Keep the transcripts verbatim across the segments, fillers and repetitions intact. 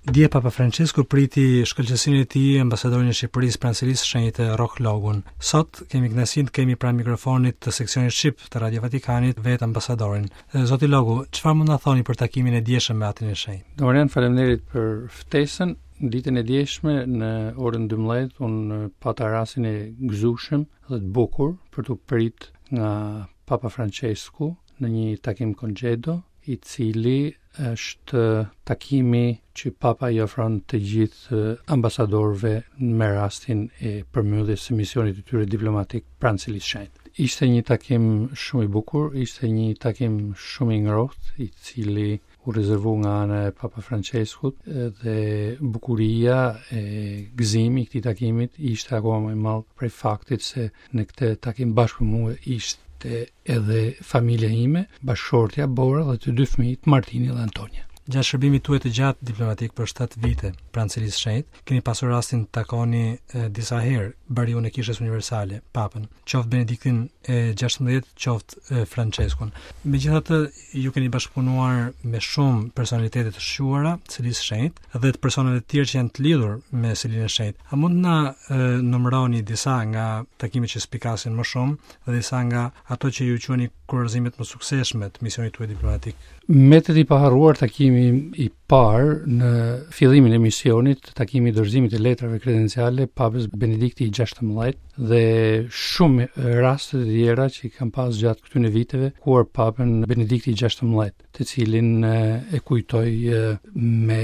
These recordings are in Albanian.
Dje Papa Francesco priti shkëlqësinë e tij ambasadorin e Shqipërisë pranë selisë së shenjtë Rock Logun. Sot kemi kënaqësinë të kemi pranë mikrofonit të seksionit shqip të Radio Vatikanit vetë ambasadorin. Zoti Logu, çfarë mund na thoni për takimin e dieshëm me Atin e Shenjtë? Domarian, faleminderit për ftesën. Ditën e djeshme në orën dymbëdhjetë unë pata rastin e gëzueshëm dhe të bukur për të prit nga Papa Francesco në një takim congedo, i cili është takimi që Papa i ofron të gjithë ambasadorëve me rastin e përmbledhjes së misionit të tyre diplomatik pranë selisë së shenjtë. Ishte një takim shumë i bukur, ishte një takim shumë i ngrohtë, i cili u rezervu nga ana e Papa Franceskut dhe bukuria e gëzimi i këtij takimit ishte akoma më i madh prej faktit se në këtë takim bashkë me mua ishte edhe familja ime, bashkëshortja Bora dhe të dy fëmijët Martini dhe Antonia. Gjatë shërbimit tuaj të gjatë diplomatik për shtatë vite pranë selisë së shenjtë, keni pasur rastin të takoni e, disa herë Bariun e Kishës Universale, Papën, qoftë Benediktin e gjashtëmbëdhjetë, qoftë e, Franceskun. Megjithatë, ju keni bashkëpunuar me shumë personalitete të shquara të selisë së shenjtë dhe të personave të tjerë që janë të lidhur me selinë e shenjtë. A mund na e, numëroni disa nga takimet që spikasin më shumë dhe disa nga ato që ju quheni kurorëzimet më suksesshme të misionit tuaj diplomatik? Me të i paharruar takimi i parë në fillimin e misionit, takimi i dorëzimit të letrave kredenciale Papës Benedikti i gjashtëmbëdhjetë dhe shumë raste të tjera që kam pas gjatë këtyre viteve kuar Papën Benedikti i gjashtëmbëdhjetë, të cilin e kujtoj me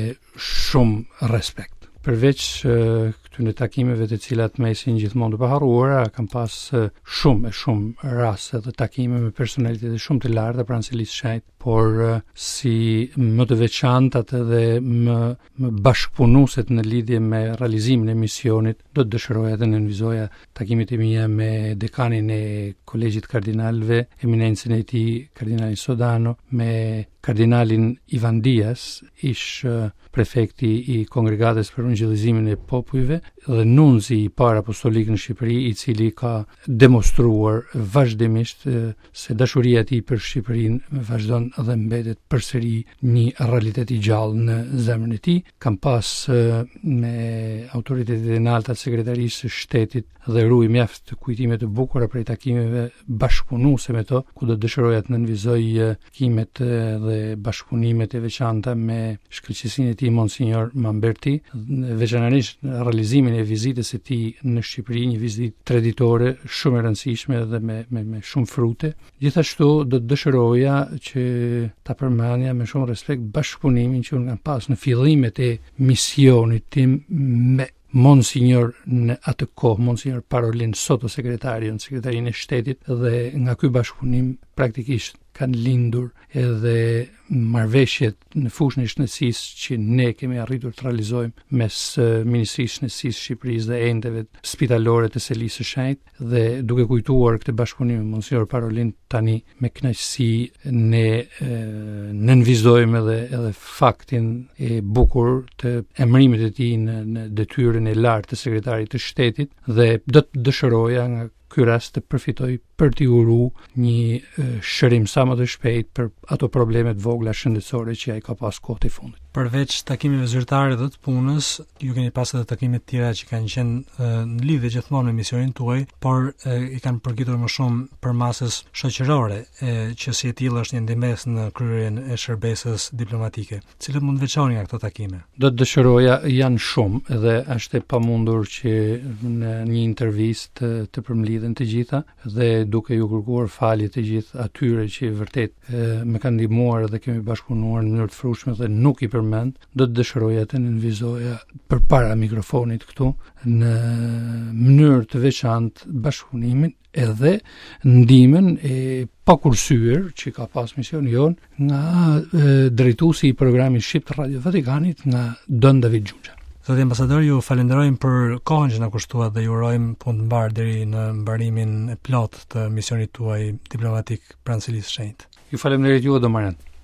shumë respekt. Përveç uh, këtyre takimeve të cilat më ishin gjithmonë të paharruara, kam pas uh, shumë e shumë raste dhe takime me personalitete shumë të larta pranë selisë së shenjtë, por uh, si më të veçantat dhe më, më bashkëpunueset në lidhje me realizimin e misionit, do të dëshiroja të nënvizoja takimet e mia me dekanin e Kolegjit Kardinalëve, eminencën e tij Kardinalin Sodano, me Kardinalin Ivan Dias, ish uh, prefekti i Kongregatës për Evangelizimin e Popujve dhe nunzi i parë apostolik në Shqipëri, i cili ka demonstruar vazhdimisht uh, se dashuria e tij për Shqipërinë vazhdon dhe mbetet përsëri një realitet i gjallë në zemrën e tij. Kam pas uh, me autoritetet e larta të sekretarisë së shtetit dhe ruaj mjaft të kujtime të bukura prej takimeve bashkëpunuese me to, ku do dëshiroja të nënvizoj takimet dhe bashkëpunimet e veçanta me shkëlqësinë e tij Monsignor Mamberti, veçanërisht në realizimin e vizitës së tij në Shqipëri, një vizitë traditore shumë e rëndësishme dhe me me, me shumë frute. Gjithashtu do të dëshiroja që ta përmendja me shumë respekt bashkëpunimin që unë kam pas në fillimet e misionit tim me Monsignor në atë kohë, Monsignor Parolin, sottosekretarion, sekretarin e shtetit, dhe nga ky bashkëpunim praktikisht kanë lindur edhe marrëveshjet në fushën e shtësisë që ne kemi arritur të realizojmë mes Ministrisë së Shtësisë Shqipërisë dhe enteve spitalore të selisë së shenjtë, dhe duke kujtuar këtë bashkëpunim me Monsignor Parolin, tani me kënaqësi ne nënvizojmë edhe edhe faktin e bukur të emërimit të tij në, në detyrën e lartë të sekretarit të shtetit, dhe do të dëshiroja nga ky rast të përfitoj për t'i uru një e, shërim sa më të shpejt për ato problemet vogla shëndetësore që ai ka pas kohët e fundit. Përveç takimeve zyrtare dhe të punës, ju keni pas edhe takime të tjera që kanë qenë e, në lidhje gjithmonë me misionin tuaj, por e, i kanë përgjitur më shumë për masës shoqërore, e, që si e tillë është një ndihmës në kryerjen e shërbesës diplomatike. Cilat mund të veçoni nga këto takime? Do të dëshiroja, janë shumë dhe është e pamundur që në një intervistë të, të përmlidhen të gjitha, dhe duke ju kërkuar falje të gjithë atyre që vërtet e, me kanë ndihmuar dhe kemi bashkëpunuar në mënyrë të frushme dhe nuk i përmend, do të dëshiroja të nënvizoja përpara mikrofonit këtu në mënyrë të veçantë bashkëpunimin edhe ndihmën e pakursyer që ka pas misioni jon nga e, drejtuesi i programit shqip të Radio Vatikanit, nga Don David Gjugja. Zoti ambasador, ju falenderojmë për kohën që na kushtuat dhe ju urojmë punë të mbar deri në mbarimin e plot të misionit tuaj diplomatik pranë selisë së shenjtë. Ju falenderoj ju, Domarian.